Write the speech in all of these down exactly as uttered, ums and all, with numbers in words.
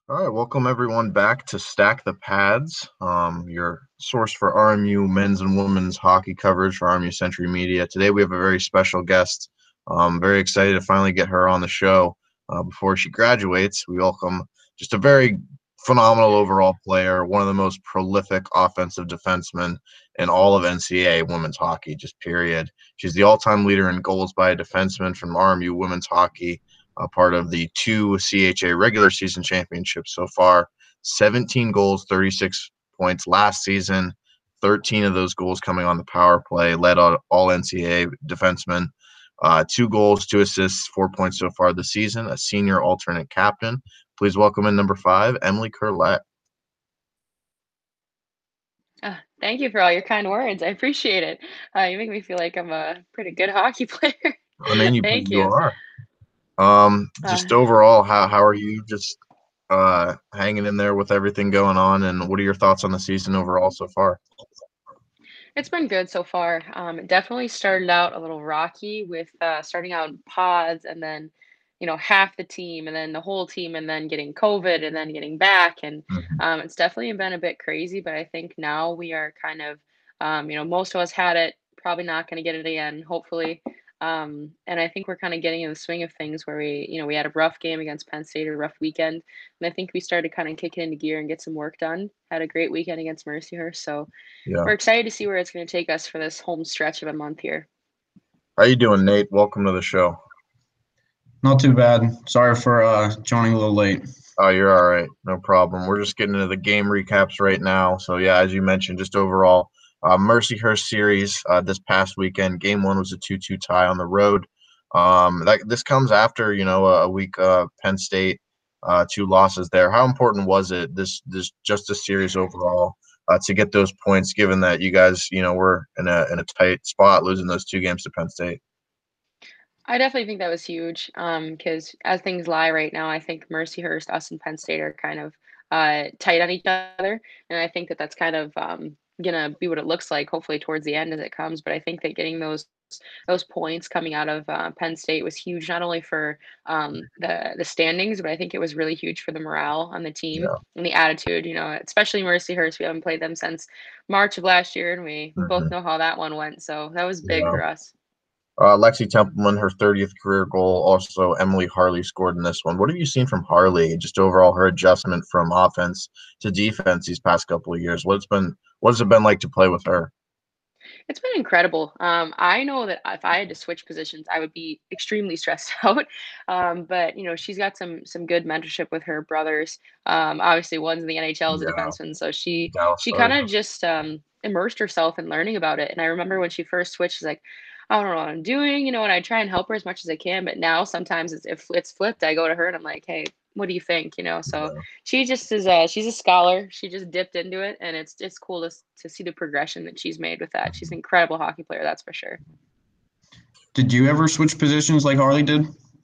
All right, welcome everyone back to Stack the Pads, um, your source for R M U men's and women's hockey coverage for R M U Century Media. Today we have a very special guest. I'm very excited to finally get her on the show. Uh, before she graduates, we welcome just a very phenomenal overall player, one of the most prolific offensive defensemen in all of N C A A women's hockey, just period. She's the all-time leader in goals by a defenseman from R M U women's hockey, a part of the two C H A regular season championships so far. seventeen goals, thirty-six points last season. thirteen of those goals coming on the power play, led all, all N C A A defensemen. Uh, two goals, two assists, four points so far this season. A senior alternate captain. Please welcome in number five, Emily Curlett. Uh, thank you for all your kind words. I appreciate it. Uh, you make me feel like I'm a pretty good hockey player. I mean, you Thank you you. are. Um, Uh, just overall, how how are you? Just uh, hanging in there with everything going on, and what are your thoughts on the season overall so far? it's been good so far. Um, it definitely started out a little rocky with uh, starting out in pods and then, you know, half the team and then the whole team and then getting COVID and then getting back. And Mhm. um, it's definitely been a bit crazy, but I think now we are kind of, um, you know, most of us had it, probably not going to get it again, hopefully. Um, and I think we're kind of getting in the swing of things where we, you know, we had a rough game against Penn State, a rough weekend. And I think we started kind of kicking into gear and get some work done. Had a great weekend against Mercyhurst. So, Yeah. we're excited to see where it's going to take us for this home stretch of a month here. How you doing, Nate? Welcome to the show. Not too bad. Sorry for uh, joining a little late. Oh, you're all right. No problem. We're just getting into the game recaps right now. So, yeah, as you mentioned, just overall, uh, Mercyhurst series uh, this past weekend. Game one was a two two tie on the road. Um, that this comes after you know a week uh, Penn State, uh, two losses there. How important was it this this just this series overall uh, to get those points, given that you guys you know were in a in a tight spot, losing those two games to Penn State? I definitely think that was huge um, because as things lie right now, I think Mercyhurst, us, and Penn State are kind of uh, tight on each other, and I think that that's kind of um, gonna be what it looks like. Hopefully, towards the end as it comes, but I think that getting those those points coming out of uh, Penn State was huge, not only for um, the the standings, but I think it was really huge for the morale on the team Yeah. and the attitude. You know, especially Mercyhurst. We haven't played them since March of last year, and we both Mhm. know how that one went. So that was big Yeah. for us. Uh, Lexi Templeman, her thirtieth career goal. Also, Emily Harley scored in this one. What have you seen from Harley? Just overall, her adjustment from offense to defense these past couple of years. What's been what has it been like to play with her? It's been incredible. Um, I know that if I had to switch positions, I would be extremely stressed out. Um, but you know, she's got some some good mentorship with her brothers. Um, obviously, one's in the N H L as a Yeah, defenseman, so she Dallas she Stars. kind of just um, immersed herself in learning about it. And I remember when she first switched, she's like, "I don't know what I'm doing," you know. And I try and help her as much as I can. But now sometimes it's, if it's flipped, I go to her and I'm like, "Hey, what do you think?" You know. So Yeah. she just is a she's a scholar. She just dipped into it, and it's it's cool to to see the progression that she's made with that. She's an incredible hockey player, that's for sure. Did you ever switch positions like Harley did?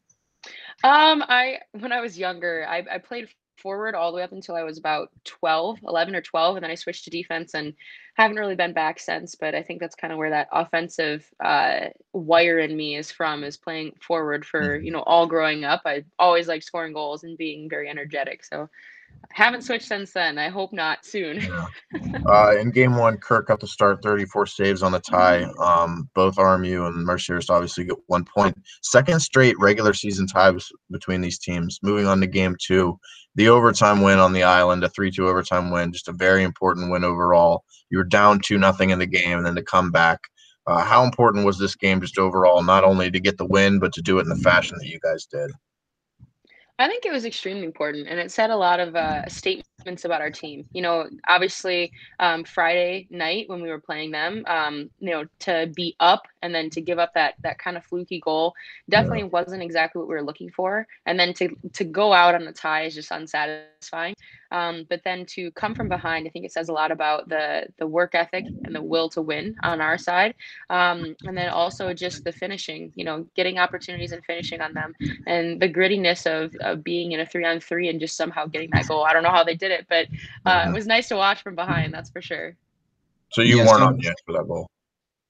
Um, I when I was younger, I I played forward all the way up until I was about twelve, eleven or twelve, and then I switched to defense and haven't really been back since, but I think that's kind of where that offensive uh wire in me is from, is playing forward for, you Mhm. know, all growing up. I always liked scoring goals and being very energetic. So, haven't switched since then. I hope not soon. Yeah. Uh, in game one, Kirk got to start thirty-four saves on the tie. Um, both R M U and Mercyhurst obviously get one point. Second straight regular season ties between these teams. Moving on to game two, the overtime win on the island, a three two overtime win, just a very important win overall. You were down two nothing in the game, and then to come back. Uh, how important was this game just overall, not only to get the win, but to do it in the fashion that you guys did? I think it was extremely important, and it said a lot of uh, statements about our team. You know, obviously, um, Friday night when we were playing them, um, you know, to be up and then to give up that that kind of fluky goal Yeah. definitely wasn't exactly what we were looking for. And then to to go out on a tie is just unsatisfying. Um, but then to come from behind, I think it says a lot about the the work ethic and the will to win on our side. Um, and then also just the finishing. You know, getting opportunities and finishing on them and the grittiness of, of being in a three on three and just somehow getting that goal. I don't know how they did it, but uh, it Mhm. was nice to watch from behind. That's for sure. So you Yeah, weren't so on the ice for that goal.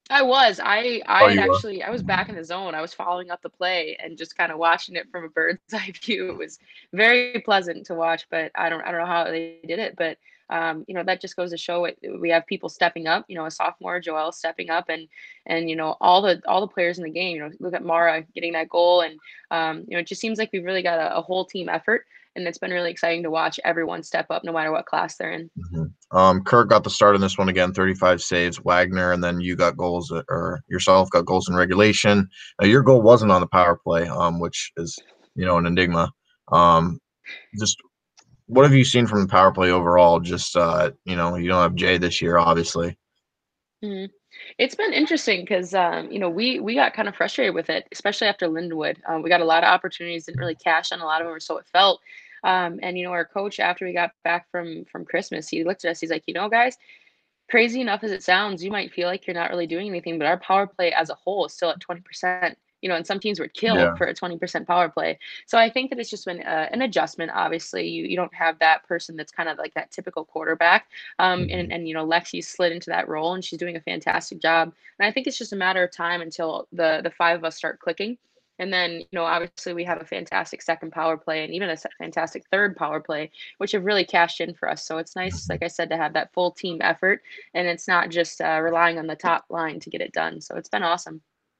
I was. I I Oh, had you were? actually I was back in the zone. I was following up the play and just kind of watching it from a bird's eye view. It was very pleasant to watch, but I don't I don't know how they did it, but um, you know, that just goes to show it we have people stepping up, you know, a sophomore Joelle stepping up and and you know, all the all the players in the game, you know, look at Mara getting that goal and um, you know, it just seems like we've really got a, a whole team effort and it's been really exciting to watch everyone step up no matter what class they're in. Mhm. Um, Kurt got the start in this one again, thirty-five saves. Wagner, and then you got goals, uh, or yourself got goals in regulation. Now, your goal wasn't on the power play, um, which is, you know, an enigma. Um, just what have you seen from the power play overall? Just, uh, you know, you don't have Jay this year, obviously. Mhm. It's been interesting because, um, you know, we we got kind of frustrated with it, especially after Lindenwood. Um, we got a lot of opportunities, didn't really cash on a lot of them, or so it felt. Um, and you know, our coach after we got back from from Christmas, he looked at us. He's like, you know, guys, crazy enough as it sounds, you might feel like you're not really doing anything, but our power play as a whole is still at twenty percent. You know, and some teams would kill Yeah. for a twenty percent power play. So I think that it's just been uh, an adjustment. Obviously, you you don't have that person that's kind of like that typical quarterback. Um, Mhm. and and you know, Lexi slid into that role, and she's doing a fantastic job. And I think it's just a matter of time until the the five of us start clicking. And then, you know, obviously we have a fantastic second power play and even a se- fantastic third power play, which have really cashed in for us. So it's nice, Mhm. like I said, to have that full team effort and it's not just uh, relying on the top line to get it done. So it's been awesome.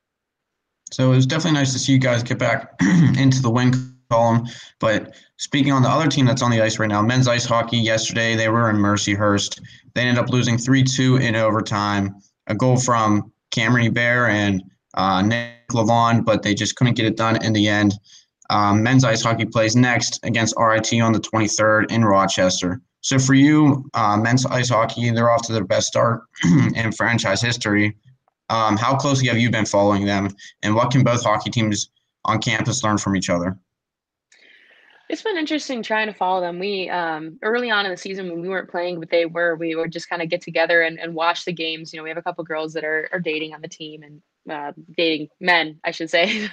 So it was definitely nice to see you guys get back into the win column. But speaking on the other team that's on the ice right now, men's ice hockey, yesterday they were in Mercyhurst. They ended up losing three two in overtime. A goal from Cameron Bear and uh, Nick Lavon, but they just couldn't get it done in the end. Um, men's ice hockey plays next against R I T on the twenty-third in Rochester. So for you, uh, men's ice hockey, they're off to their best start in franchise history. Um, how closely have you been following them, and what can both hockey teams on campus learn from each other? It's been interesting trying to follow them. We um, early on in the season when we weren't playing, but they were, we would just kind of get together and, and watch the games. You know, we have a couple girls that are, are dating on the team and uh, dating men, I should say.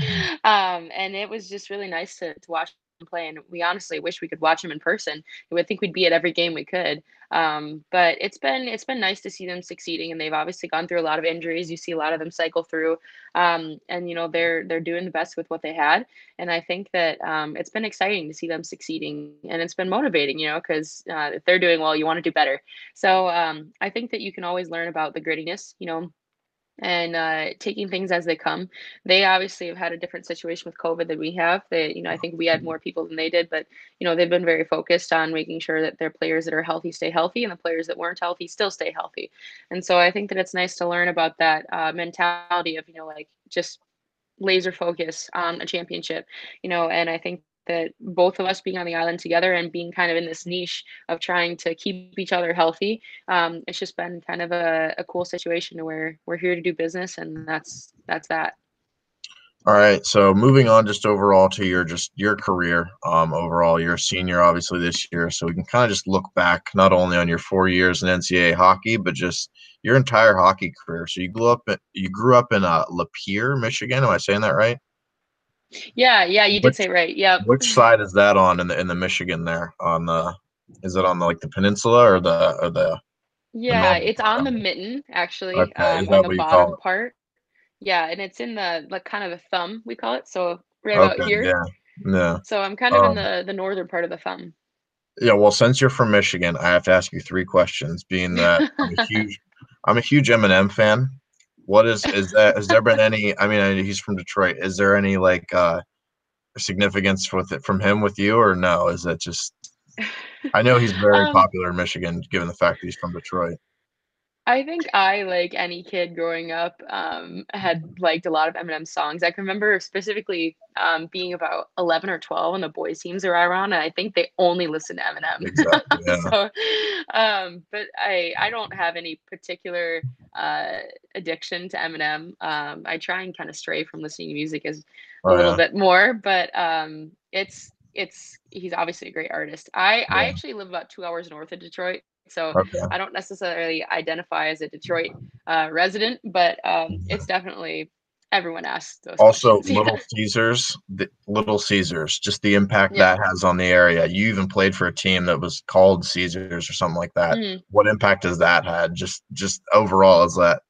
um, and it was just really nice to, to watch them play. And we honestly wish we could watch them in person. I think we'd be at every game we could. Um, but it's been it's been nice to see them succeeding, and they've obviously gone through a lot of injuries. You see a lot of them cycle through, um, and you know they're they're doing the best with what they had. And I think that um, it's been exciting to see them succeeding, and it's been motivating, you know, because uh, if they're doing well, you want to do better. So um, I think that you can always learn about the grittiness, you know, and uh, taking things as they come. They obviously have had a different situation with COVID than we have. They, you know, I think we had more people than they did, but you know, they've been very focused on making sure that their players that are healthy stay healthy, and the players that weren't healthy still stay healthy. And so I think that it's nice to learn about that uh, mentality of, you know, like just laser focus on a championship, you know, and I think that both of us being on the island together and being kind of in this niche of trying to keep each other healthy, um, it's just been kind of a, a cool situation to where we're here to do business and that's that's that. All right, so moving on just overall to your just your career, um, overall, you're a senior obviously this year, so we can kind of just look back not only on your four years in N C double A hockey, but just your entire hockey career. So you grew up in, you grew up in uh, Lapeer, Michigan. Am I saying that right? Yeah, yeah, you did Which say right. Yep. which side is that on in the in the Michigan there? On the is it on the like the peninsula or the or the the Yeah, northern it's part on of the it? mitten actually, Okay, is um, on that the what you call bottom it? part. Yeah, and it's in the like kind of the thumb we call it, so right about Okay, here. yeah, yeah. So I'm kind of in Um, the the northern part of the thumb. Yeah, well, since you're from Michigan, I have to ask you three questions, being that I'm a huge I'm a huge Eminem fan. What is is that has there been any I mean, I he's from Detroit. Is there any, like, uh, significance with it from him with you, or no? Is that just I know he's very um, popular in Michigan given the fact that he's from Detroit. I think I, like any kid growing up, um, had liked a lot of Eminem songs. I can remember specifically um, being about eleven or twelve when the boys' teams are around, and I think they only listen to Eminem. Exactly, yeah. So, um, but I I don't have any particular uh, addiction to Eminem. Um, I try and kind of stray from listening to music as a Oh, little yeah, bit more, but um, it's it's he's obviously a great artist. I I yeah, actually live about two hours north of Detroit, so okay. I don't necessarily identify as a Detroit uh, resident, but um, it's definitely everyone asks those Also, questions. Yeah. Little Caesars, the Little Caesars, just the impact Yeah. that has on the area. You even played for a team that was called Caesars or something like that. Mhm. What impact has that had? Just just overall, is that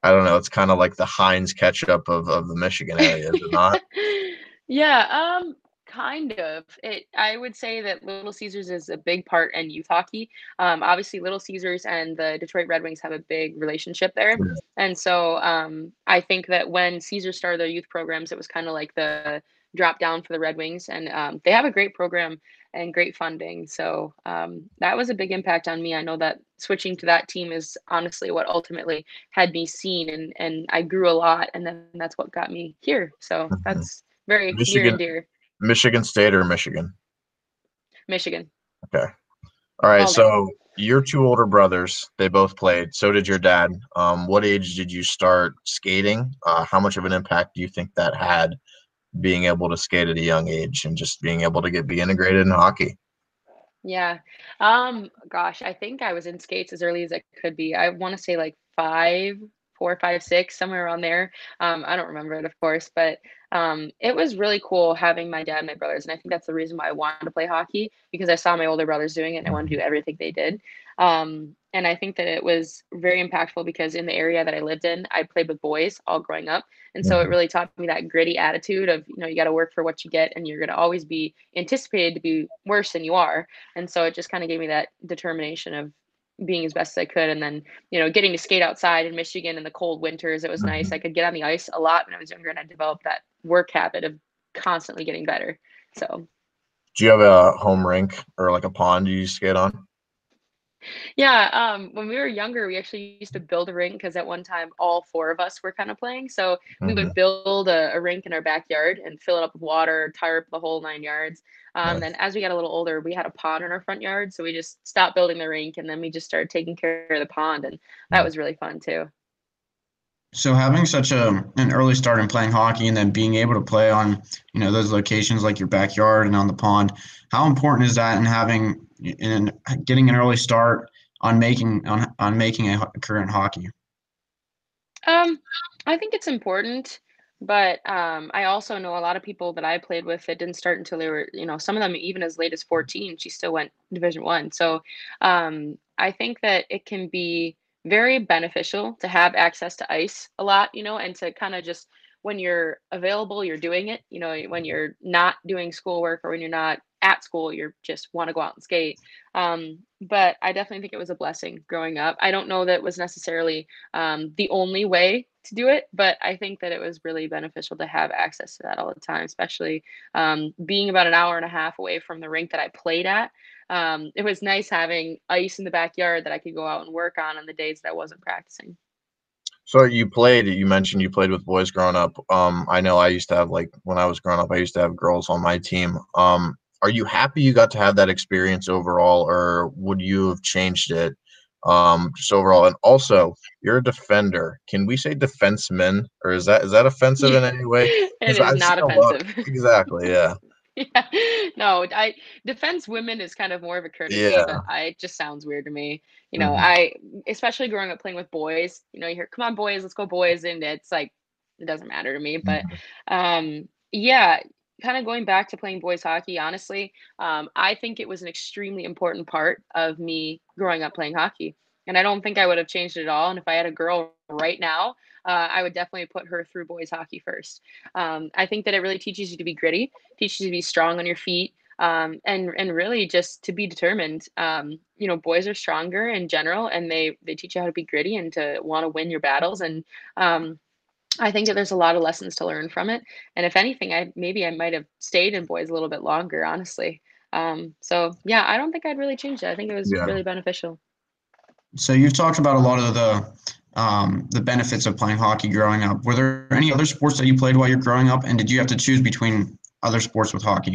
I don't know. It's kind of like the Heinz ketchup of, of the Michigan area, is it not? Yeah, um, kind of. It I would say that Little Caesars is a big part in youth hockey. Um, obviously, Little Caesars and the Detroit Red Wings have a big relationship there, and so um, I think that when Caesars started their youth programs, it was kind of like the drop down for the Red Wings, and um, they have a great program and great funding. So um, that was a big impact on me. I know that switching to that team is honestly what ultimately had me seen, and and I grew a lot, and then that's what got me here. So Mhm. that's very near and Michigan, dear. Michigan State or Michigan? Michigan, Okay. All right. all day. So your two older brothers, they both played. So did your dad. Um, what age did you start skating? Uh, how much of an impact do you think that had, being able to skate at a young age and just being able to get be integrated in hockey? Yeah. Um, gosh, I think I was in skates as early as I could be. I want to say like five, four, five, six, somewhere around there. Um, I don't remember it, of course, but um, it was really cool having my dad and my brothers. And I think that's the reason why I wanted to play hockey because I saw my older brothers doing it and I wanted to do everything they did. Um, and I think that it was very impactful because in the area that I lived in, I played with boys all growing up. And so it Mhm. really taught me that gritty attitude of, you know, you got to work for what you get and you're going to always be anticipated to be worse than you are. And so it just kind of gave me that determination of being as best as I could. And then, you know, getting to skate outside in Michigan in the cold winters, it was nice. I Mhm. could get on the ice a lot when I was younger and I developed that work habit of constantly getting better. So Do you have a home rink or like a pond you skate on? yeah, um, when we were younger, we actually used to build a rink because at one time all four of us were kind of playing. So we Hmm. would build a, a rink in our backyard and fill it up with water, tire up the whole nine yards. Um, then Nice. as we got a little older, we had a pond in our front yard, so we just stopped building the rink and then we just started taking care of the pond, and that was really fun too. So having such a an early start in playing hockey and then being able to play on, you know, those locations like your backyard and on the pond, how important is that in having in getting an early start on making on on making a ho- career in hockey? Um, I think it's important, but um, I also know a lot of people that I played with that didn't start until they were, you know, some of them even as late as fourteen. She still went Division One. So um, I think that it can be very beneficial to have access to ice a lot, you know, and to kind of just when you're available, you're doing it. You know, when you're not doing schoolwork or when you're not at school, you're just want to go out and skate. Um, but I definitely think it was a blessing growing up. I don't know that it was necessarily um, the only way to do it. But I think that it was really beneficial to have access to that all the time, especially um, being about an hour and a half away from the rink that I played at. Um, it was nice having ice in the backyard that I could go out and work on on the days that I wasn't practicing. So you played, you mentioned you played with boys growing up. Um, I know I used to have like when I was growing up, I used to have girls on my team. Um, are you happy you got to have that experience overall, or would you have changed it? Um, just overall, and also you're a defender. Can we say defenseman, or is that is that offensive Yeah, in any way? it Because is I've not seen a lot. offensive. Exactly. Yeah. Yeah. No, I defense women is kind of more of a courtesy, Yeah. but I it just sounds weird to me. You know, Mhm. I especially growing up playing with boys, you know, you hear, come on, boys, let's go, boys. And it's like it doesn't matter to me. But Mhm. um yeah, kind of going back to playing boys hockey, honestly, um, I think it was an extremely important part of me growing up playing hockey. And I don't think I would have changed it at all. And if I had a girl right now, uh, I would definitely put her through boys hockey first. Um, I think that it really teaches you to be gritty, teaches you to be strong on your feet, um, and and really just to be determined. Um, you know, boys are stronger in general, and they they teach you how to be gritty and to want to win your battles. And um, I think that there's a lot of lessons to learn from it. And if anything, I maybe I might have stayed in boys a little bit longer, honestly. Um, so yeah, I don't think I'd really change it. I think it was Yeah. really beneficial. So you've talked about a lot of the um, the benefits of playing hockey growing up. Were there any other sports that you played while you're growing up, and did you have to choose between other sports with hockey?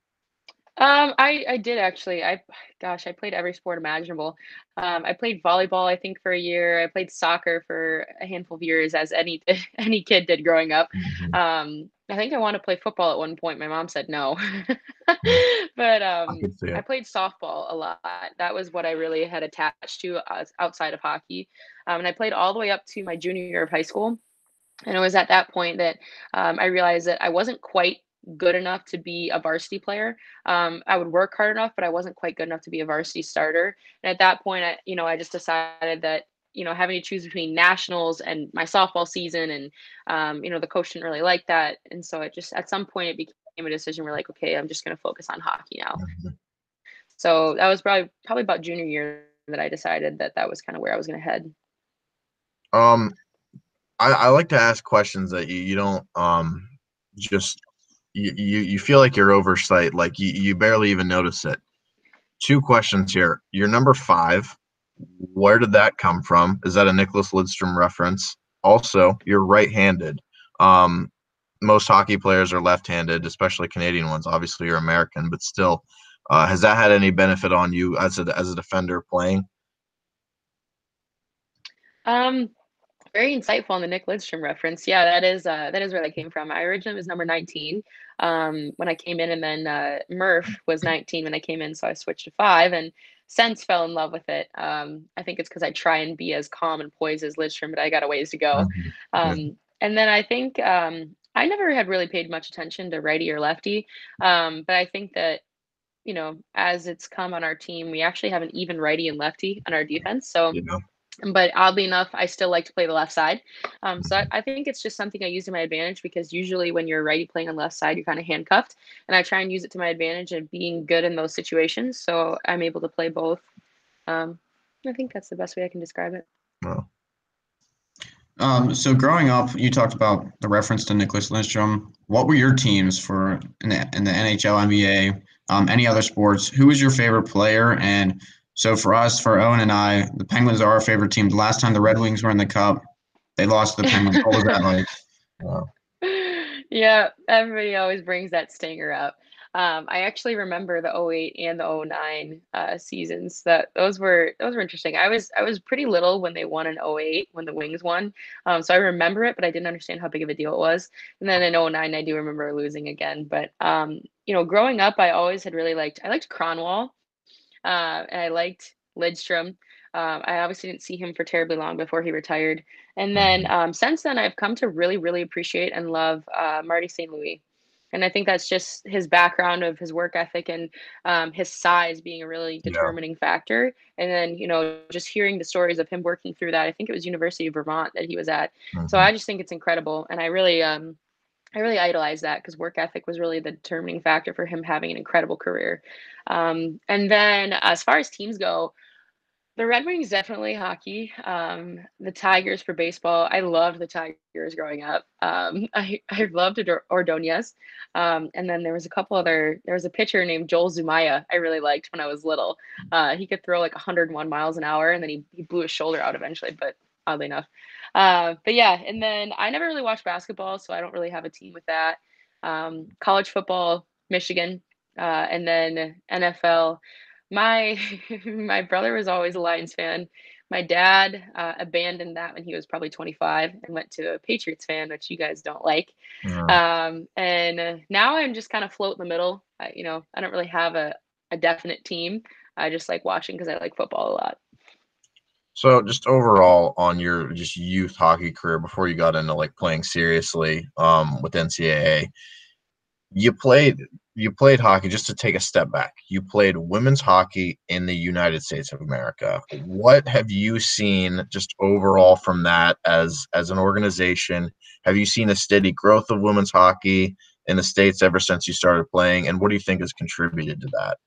Um, I I did actually. I gosh, I played every sport imaginable. Um, I played volleyball, I think, for a year. I played soccer for a handful of years, as any any kid did growing up. Mhm. Um, I think I wanted to play football at one point. My mom said no, Mhm. but I um, could see I it. played softball a lot. That was what I really had attached to uh, outside of hockey. Um, and I played all the way up to my junior year of high school. And it was at that point that um, I realized that I wasn't quite good enough to be a varsity player. Um, I would work hard enough, but I wasn't quite good enough to be a varsity starter. And at that point, I, you know, I just decided that you know, having to choose between nationals and my softball season. And, um, you know, the coach didn't really like that. And so it just, at some point it became a decision where like, okay, I'm just going to focus on hockey now. Mhm. So that was probably, probably about junior year that I decided that that was kind of where I was going to head. Um, I, I like to ask questions that you, you don't um just you, you you feel like you're oversight, like you, you barely even notice it. Two questions here. Your number five, where did that come from? Is that a Nicholas Lidstrom reference? Also, you're right-handed. Um, most hockey players are left-handed, especially Canadian ones. Obviously, you're American, but still, uh, has that had any benefit on you as a as a defender playing? Um, Very insightful on the Nick Lidstrom reference. Yeah, that is uh, that is where that came from. I originally was number nineteen um, when I came in, and then uh, Murph was nineteen when I came in, so I switched to five, and since fell in love with it. Um, I think it's because I try and be as calm and poised as Lidstrom, but I got a ways to go. Mhm. Yeah. Um, and then I think um, I never had really paid much attention to righty or lefty, um, but I think that you know as it's come on our team, we actually have an even righty and lefty on our defense, so You know? but oddly enough, I still like to play the left side. Um, so I, I think it's just something I use to my advantage because usually when you're righty playing on the left side, you're kind of handcuffed, and I try and use it to my advantage of being good in those situations. So I'm able to play both. Um, I think that's the best way I can describe it. Well, Um, so growing up, you talked about the reference to Nicholas Lindstrom. What were your teams for in the in the N H L, N B A, um, any other sports? Who was your favorite player? And so for us, for Owen and I, the Penguins are our favorite team. The last time the Red Wings were in the Cup, they lost to the Penguins. What was that like? wow. Yeah, everybody always brings that stinger up. Um, I actually remember the 'oh eight and the 'oh nine uh, seasons. That those were those were interesting. I was I was pretty little when they won in 'oh eight when the Wings won, um, so I remember it, but I didn't understand how big of a deal it was. And then in 'oh nine, I do remember losing again. But um, you know, growing up, I always had really liked I liked Cronwall, uh, and I liked Lidstrom. Um, I obviously didn't see him for terribly long before he retired. And then Mhm. um, since then, I've come to really, really appreciate and love uh, Marty Saint Louis. And I think that's just his background of his work ethic and um, his size being a really Yeah. determining factor. And then, you know, just hearing the stories of him working through that. I think it was University of Vermont that he was at. So Mhm. I just think it's incredible. And I really, um, I really idolize that because work ethic was really the determining factor for him having an incredible career. Um, and then as far as teams go, the Red Wings definitely hockey. Um, the Tigers for baseball. I loved the Tigers growing up. Um, I I loved Ordor- Ordonez. Um, and then there was a couple other. There was a pitcher named Joel Zumaya I really liked when I was little. Uh, he could throw like one hundred one miles an hour, and then he he blew his shoulder out eventually, but oddly enough. Uh, but yeah, and then I never really watched basketball, so I don't really have a team with that. Um, college football, Michigan, uh, and then N F L. My my brother was always a Lions fan. My dad uh, abandoned that when he was probably twenty-five and went to a Patriots fan, which you guys don't like. Yeah. Um, and uh, now I'm just kind of float in the middle. I, you know, I don't really have a, a definite team. I just like watching because I like football a lot. So just overall on your just youth hockey career before you got into like playing seriously um, with N C double A, you played you played hockey. Just to take a step back, you played women's hockey in the United States of America. What have you seen just overall from that as as an organization? Have you seen a steady growth of women's hockey in the States ever since you started playing? And what do you think has contributed to that?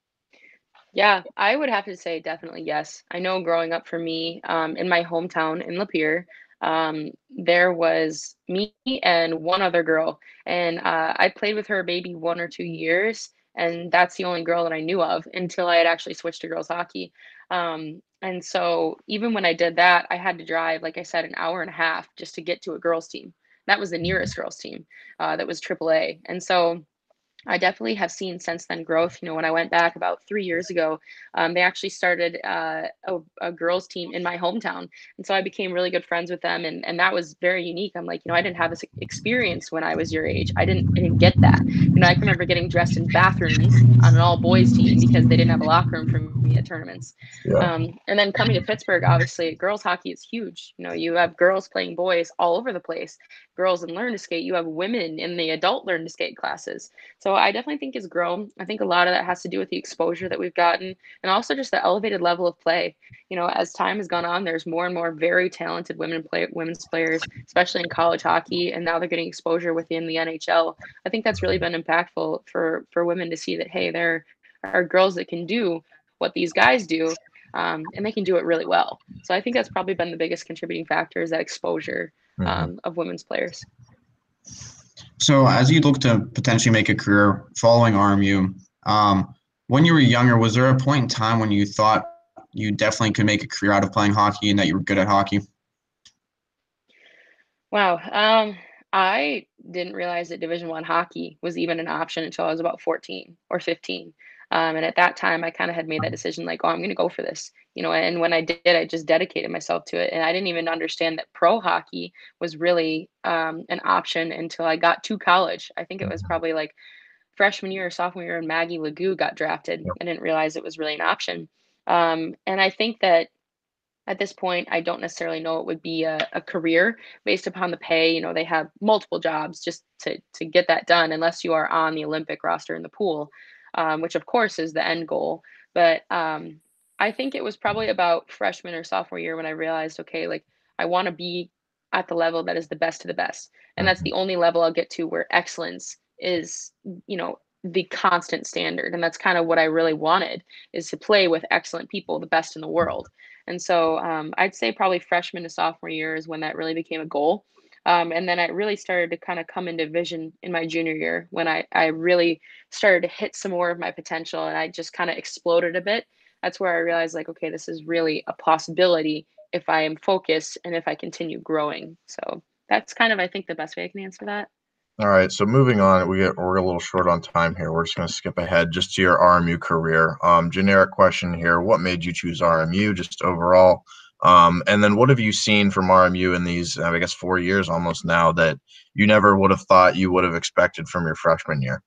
Yeah, I would have to say definitely yes. I know growing up for me, um, in my hometown in Lapeer, um, there was me and one other girl, and uh, I played with her maybe one or two years, and that's the only girl that I knew of until I had actually switched to girls hockey. Um, and so even when I did that, I had to drive, like I said, an hour and a half just to get to a girls team. That was the nearest girls team, uh, that was triple A. And so I definitely have seen since then growth. You know, when I went back about three years ago, um, they actually started uh, a, a girls team in my hometown, and so I became really good friends with them, and and that was very unique. I'm like, you know, I didn't have this experience when I was your age. I didn't I didn't get that. You know, I can remember getting dressed in bathrooms on an all boys team because they didn't have a locker room for me at tournaments. Yeah. Um, and then coming to Pittsburgh, obviously, girls hockey is huge. You know, you have girls playing boys all over the place. Girls in learn to skate. You have women in the adult learn to skate classes. So So I definitely think it's grown. I think a lot of that has to do with the exposure that we've gotten and also just the elevated level of play. You know, as time has gone on, there's more and more very talented women play women's players, especially in college hockey, and now they're getting exposure within the N H L. I think that's really been impactful for for women to see that, hey, there are girls that can do what these guys do, um, and they can do it really well. So I think that's probably been the biggest contributing factor, is that exposure Mhm. um, of women's players. So as you look to potentially make a career following R M U, um, when you were younger, was there a point in time when you thought you definitely could make a career out of playing hockey and that you were good at hockey? Wow. Um, I didn't realize that Division One hockey was even an option until I was about fourteen or fifteen. Um, and at that time, I kind of had made that decision, like, oh, I'm going to go for this, you know. And when I did, I just dedicated myself to it, and I didn't even understand that pro hockey was really um, an option until I got to college. I think it was probably like freshman year or sophomore year, and Maggie Lagoo got drafted. I didn't realize it was really an option. Um, and I think that at this point, I don't necessarily know it would be a, a career based upon the pay. You know, they have multiple jobs just to to get that done, unless you are on the Olympic roster in the pool, um, which of course is the end goal. But um, I think it was probably about freshman or sophomore year when I realized, okay, like I want to be at the level that is the best of the best, and that's Mhm. the only level I'll get to where excellence is, you know, the constant standard. And that's kind of what I really wanted, is to play with excellent people, the best in the world. And so um, I'd say probably freshman to sophomore year is when that really became a goal. Um, and then it really started to kind of come into vision in my junior year, when I, I really started to hit some more of my potential, and I just kind of exploded a bit. That's where I realized, like, okay, this is really a possibility if I am focused and if I continue growing. So that's kind of, I think, the best way I can answer that. All right, so moving on, we get we're a little short on time here. We're just going to skip ahead just to your R M U career. Um, generic question here: what made you choose R M U, just overall? Um, and then what have you seen from R M U in these, I guess, four years almost now, that you never would have thought you would have expected from your freshman year?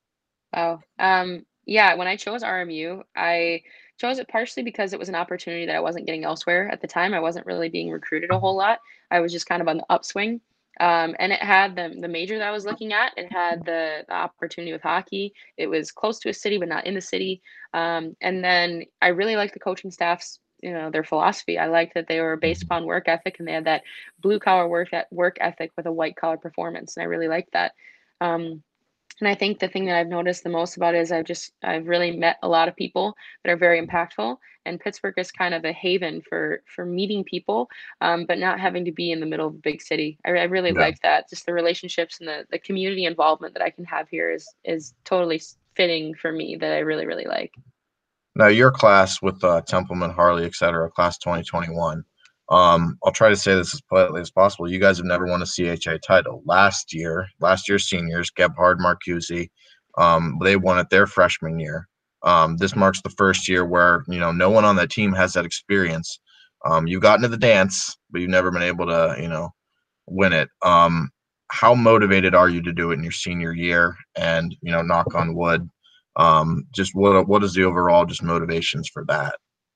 Oh, um, yeah, when I chose R M U, I chose it partially because it was an opportunity that I wasn't getting elsewhere at the time. I wasn't really being recruited a whole lot. I was just kind of on the upswing. Um, and it had the the major that I was looking at. It had the, the opportunity with hockey. It was close to a city, but not in the city. Um, and then I really liked the coaching staff's, you know, their philosophy. I liked that they were based upon work ethic, and they had that blue collar work et- work ethic with a white collar performance, and I really liked that. Um, and I think the thing that I've noticed the most about it is I've just I've really met a lot of people that are very impactful, and Pittsburgh is kind of a haven for for meeting people, um, but not having to be in the middle of a big city. I, I really Yeah. like that. Just the relationships and the the community involvement that I can have here is is totally s- fitting for me. That I really really like. Now, your class with uh, Templeman, Harley, et cetera, class twenty twenty-one. Um, I'll try to say this as politely as possible. You guys have never won a C H A title. Last year, last year's seniors, Gebhard, Marcuse, um, they won it their freshman year. Um, this marks the first year where, you know, no one on that team has that experience. Um, you got into the dance, but you've never been able to, you know, win it. Um, how motivated are you to do it in your senior year? And, you know, knock on wood, um, just what what is the overall just motivations for that?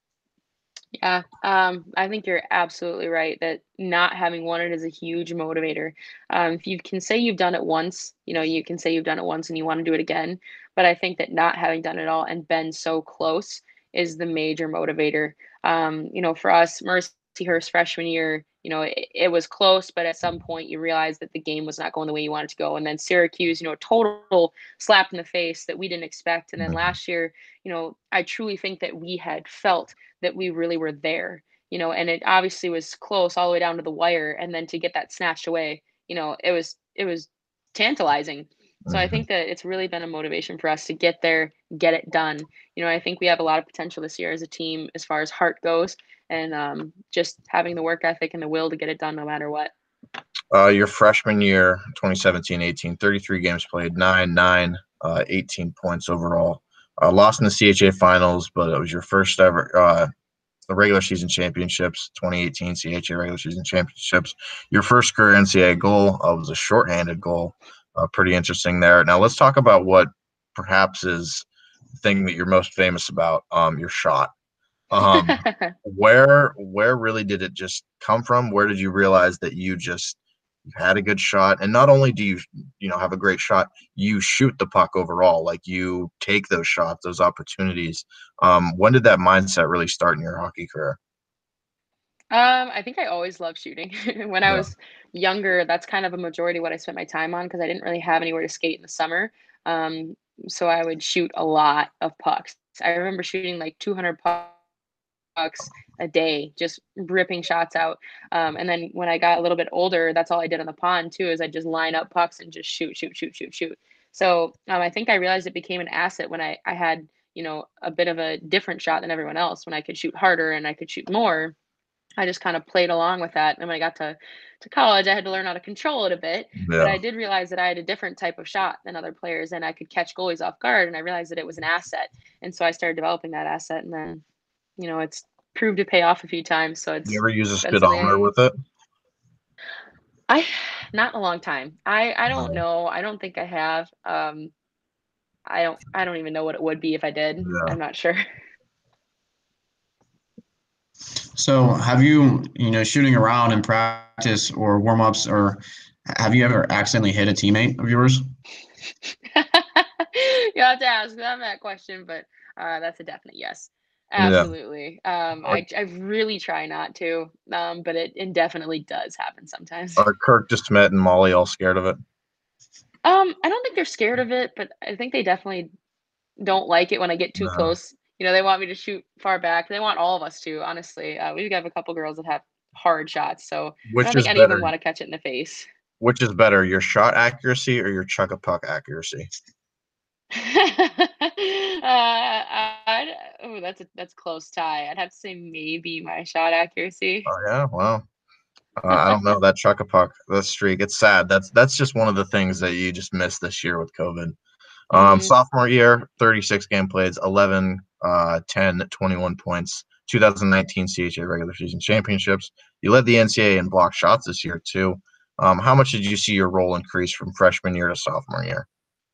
Yeah, um, I think you're absolutely right that not having won it is a huge motivator. Um, if you can say you've done it once, you know, you can say you've done it once and you want to do it again. But I think that not having done it all and been so close is the major motivator. Um, you know, for us, Mercyhurst freshman year, you know, it, it was close, but at some point you realize that the game was not going the way you wanted to go. And then Syracuse, you know, total slap in the face that we didn't expect. And then Mhm. last year, you know, I truly think that we had felt that we really were there, you know, and it obviously was close all the way down to the wire. And then to get that snatched away, you know, it was, it was tantalizing. So I Mhm. think that it's really been a motivation for us to get there, get it done. You know, I think we have a lot of potential this year as a team as far as heart goes, and um, just having the work ethic and the will to get it done no matter what. Uh, your freshman year, twenty seventeen eighteen, thirty-three games played, nine, nine, uh, eighteen points overall. Uh, lost in the C H A finals, but it was your first ever uh, the regular season championships, twenty eighteen C H A regular season championships. Your first career N C A A goal uh, was a shorthanded goal. Uh, pretty interesting there. Now let's talk about what perhaps is the thing that you're most famous about, um, your shot. Um, where where really did it just come from? Where did you realize that you just you had a good shot, and not only do you you know have a great shot, you shoot the puck overall. Like you take those shots, those opportunities. Um, when did that mindset really start in your hockey career? Um, I think I always loved shooting. When I Yeah. was younger, that's kind of a majority what I spent my time on because I didn't really have anywhere to skate in the summer. Um, so I would shoot a lot of pucks. I remember shooting like two hundred pucks a day, just ripping shots out. Um, and then when I got a little bit older, that's all I did on the pond too, is I just line up pucks and just shoot, shoot, shoot, shoot, shoot. So um, I think I realized it became an asset when I I had you know a bit of a different shot than everyone else. When I could shoot harder and I could shoot more, I just kind of played along with that. And when I got to to college, I had to learn how to control it a bit. But Yeah. I did realize that I had a different type of shot than other players, and I could catch goalies off guard. And I realized that it was an asset. And so I started developing that asset, and then you know it's proved to pay off a few times. So You it's ever use a been something speedometer I with it? I not in a long time. I I don't No. know. I don't think I have. Um, I don't I don't even know what it would be if I did. Yeah. I'm not sure. So have you, you know, shooting around in practice or warm-ups, or have you ever accidentally hit a teammate of yours? You have to ask them that question, but uh, that's a definite yes. Yeah. Absolutely. Um, Are, I I really try not to, um, but it, it definitely does happen sometimes. are Kirk Desmet and Molly all scared of it? Um, I don't think they're scared of it, but I think they definitely don't like it when I get too No. close. You know, they want me to shoot far back. They want all of us to, honestly. Uh, we have a couple girls that have hard shots, so I Which don't think is any of them better? want to catch it in the face. Which is better, your shot accuracy or your chuck a puck accuracy? uh, I'd, oh, that's a that's a close tie. I'd have to say maybe my shot accuracy. Oh yeah, wow. Uh, I don't know that chuck a puck, that streak. It's sad. That's that's just one of the things that you just missed this year with COVID. Um, Hmm. sophomore year, thirty-six game plays, eleven, uh, ten, twenty-one points. twenty nineteen C H A regular season championships. You led the N C A A in block shots this year too. Um, how much did you see your role increase from freshman year to sophomore year?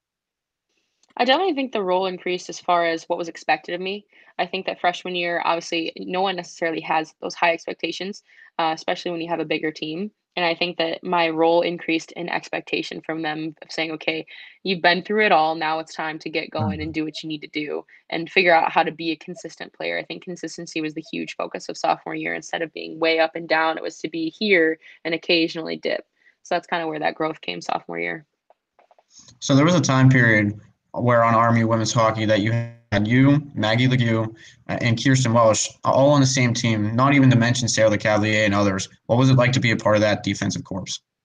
I definitely think the role increased as far as what was expected of me. I think that freshman year, obviously, no one necessarily has those high expectations, uh, especially when you have a bigger team. And I think that my role increased in expectation from them of saying, okay, you've been through it all. Now it's time to get going and Mhm. do what you need to do and figure out how to be a consistent player. I think consistency was the huge focus of sophomore year. Instead of being way up and down, it was to be here and occasionally dip. So that's kind of where that growth came sophomore year. So there was a time period where on Army women's hockey that you had you, Maggie Legue, uh, and Kirsten Welsh all on the same team, not even to mention Sarah LeCavalier and others. What was it like to be a part of that defensive corps?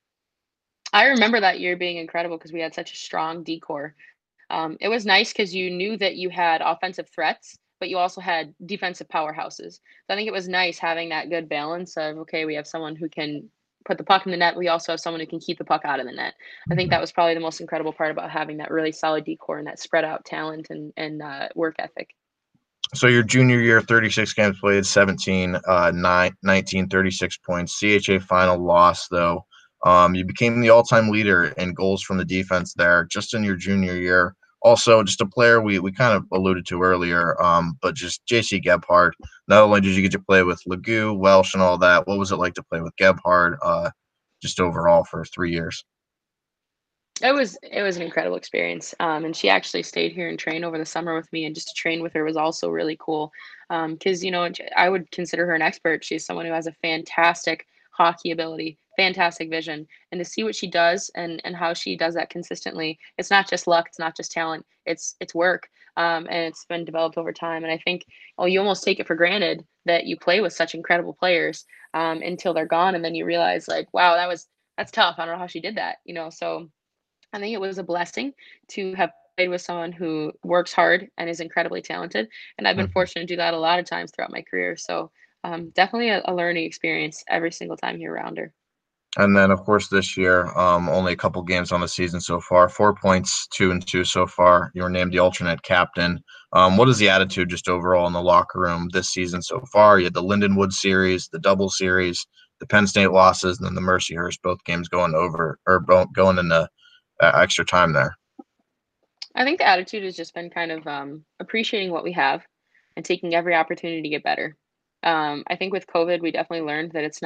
I remember that year being incredible because we had such a strong decor. Um, it was nice because you knew that you had offensive threats, but you also had defensive powerhouses. So I think it was nice having that good balance of, okay, we have someone who can put the puck in the net. We also have someone who can keep the puck out of the net. I think that was probably the most incredible part about having that really solid decor and that spread out talent and, and uh, work ethic. So your junior year, thirty-six games played, seventeen, uh, nine, nineteen, thirty-six points. C H A final loss, though. Um, you became the all-time leader in goals from the defense there just in your junior year. Also, just a player we, we kind of alluded to earlier, um, but just J C Gebhard. Not only did you get to play with Legue, Welsh, and all that, what was it like to play with Gebhard uh, just overall for three years? It was it was an incredible experience, um, and she actually stayed here and trained over the summer with me, and just to train with her was also really cool. Because you know, j- I would consider her an expert. She's someone who has a fantastic hockey ability, fantastic vision, and to see what she does and and how she does that consistently, it's not just luck, it's not just talent, it's it's work, um, and it's been developed over time. And I think, oh, you almost take it for granted that you play with such incredible players um, until they're gone, and then you realize, like, wow, that was that's tough. I don't know how she did that, you know. So I think it was a blessing to have played with someone who works hard and is incredibly talented. And I've been fortunate to do that a lot of times throughout my career. So um, definitely a, a learning experience every single time you're around her. And then, of course, this year, um, only a couple games on the season so far. Four points, two and two so far. You were named the alternate captain. Um, what is the attitude just overall in the locker room this season so far? You had the Lindenwood series, the double series, the Penn State losses, and then the Mercyhurst, both games going over or bo- going into uh, extra time there. I think the attitude has just been kind of um, appreciating what we have and taking every opportunity to get better. Um, I think with COVID, we definitely learned that it's not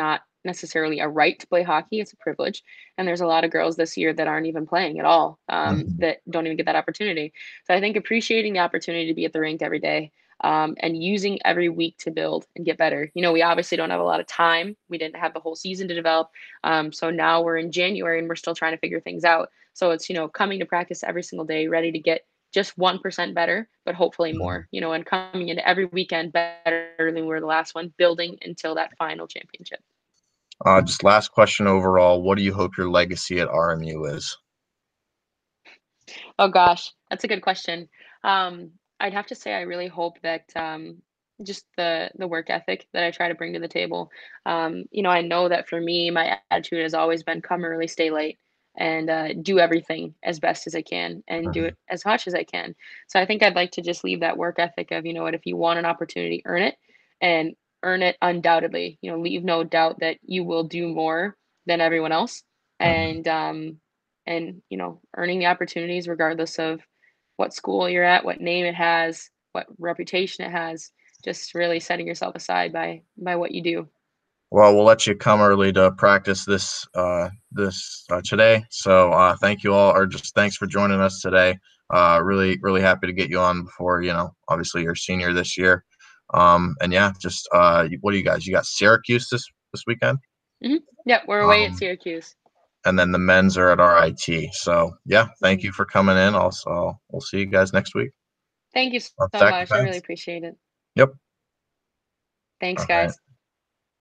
necessarily a right to play hockey, it's a privilege. And there's a lot of girls this year that aren't even playing at all, um, Mhm. that don't even get that opportunity. So I think appreciating the opportunity to be at the rink every day, um, and using every week to build and get better. You know, we obviously don't have a lot of time. We didn't have the whole season to develop. Um, so now we're in January and we're still trying to figure things out. So it's, you know, coming to practice every single day, ready to get just one percent better, but hopefully Mhm. more, you know, and coming into every weekend better than we were the last one, building until that final championship. Uh, just last question overall, what do you hope your legacy at R M U is? Oh gosh, that's a good question. Um, I'd have to say I really hope that um, just the the work ethic that I try to bring to the table. Um, you know, I know that for me, my attitude has always been come early, stay late, and uh, do everything as best as I can, and do Mhm. it as much as I can. So I think I'd like to just leave that work ethic of, you know what, if you want an opportunity, earn it, and earn it undoubtedly. You know, leave no doubt that you will do more than everyone else, Mhm. and um, and you know earning the opportunities regardless of what school you're at, what name it has, what reputation it has, just really setting yourself aside by by what you do. Well, we'll let you come early to practice this uh, this uh, today. So uh, thank you all, or just thanks for joining us today. Uh, really, really happy to get you on before, you know, obviously you're a senior this year. Um, and yeah, just uh, what do you guys? You got Syracuse this this weekend, Hmm. Yeah, we're away at um, Syracuse. and then the men's are at R I T. So yeah, thank Mhm. you for coming in. Also, we'll see you guys next week. Thank you On so Stack the much, I really Pads. appreciate it. Yep. Thanks, All right. guys.